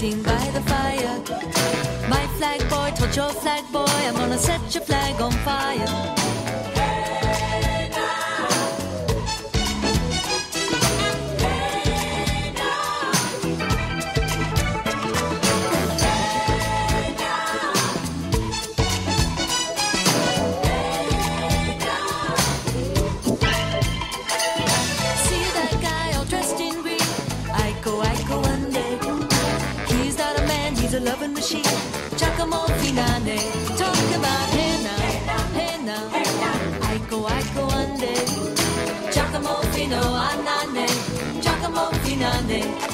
sitting by the fire. My flag boy told your flag boy, I'm gonna set your flag on fire. A loving machine, Giacomo Finane. Talk about hey now, hey now, Aiko Ande, Giacomo Fino Anane, Giacomo Finane.